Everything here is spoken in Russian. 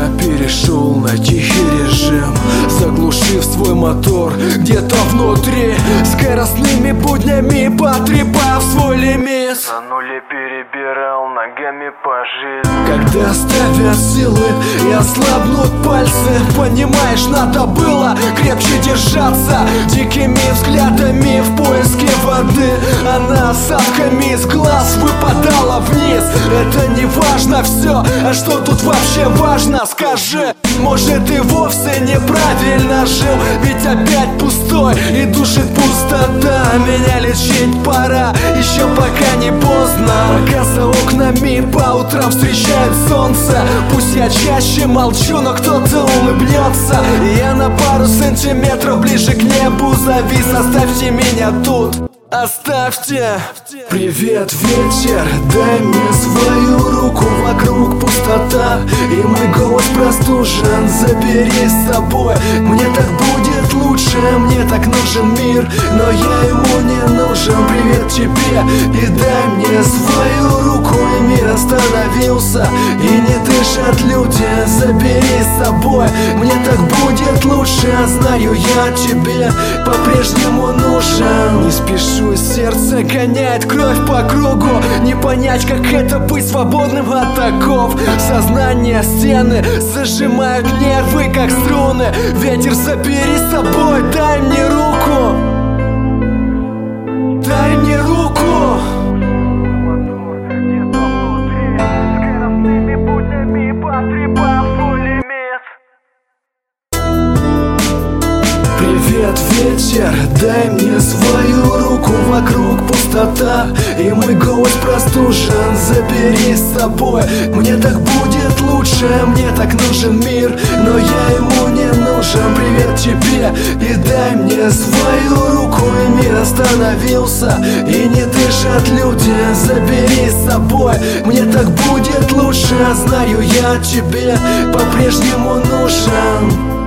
перешел на тихий режим, заглушив свой мотор где-то внутри, скоростными буднями потрепав свой лимит. На нуле перебирал ногами по жизни. Когда оставят силы и ослабнут пальцы, понимаешь, надо было крепче держаться. Дикими взглядами в поиске воды, она осадками из глаз выпадала вниз. Это не важно все, а что тут вообще важно, скажи? Может, и вовсе неправильно жил, ведь опять пустой и душит пустота. Меня лечить пора, еще пока не поздно. Пока за окнами по утрам встречает солнце, пусть я чаще молчу, но кто-то улыбнется. Я на пару сантиметров ближе к небу завис. Оставьте меня тут, оставьте. Привет, ветер, дай мне свою руку. Вокруг пустота, и мой голос простужен. Забери с собой, мне так будет лучше. Мне так нужен мир, но я ему не нужен. Привет тебе, и дай мне свою руку. И мир остановился, и не дышат люди. Забери с собой, мне так будет лучше. Знаю, я тебе по-прежнему нужен. Не спешу, сердце гоняет кровь по кругу. Не понять, как это быть свободным от оков. Сознание стены зажимают нервы, как струны. Ветер, забери с собой, дай мне руку. Дай мне руку. Скоростными буднями потрепав свой лимит. Привет, ветер, дай мне свою руку. Вокруг пустота, и мой голос простужен. Забери с собой, мне так будет лучше. Мне так нужен мир, но я ему не нужен. Привет тебе, и дай мне свою руку. И мир остановился, и не дышат люди. Забери с собой, мне так будет лучше. Знаю, я тебе по-прежнему нужен.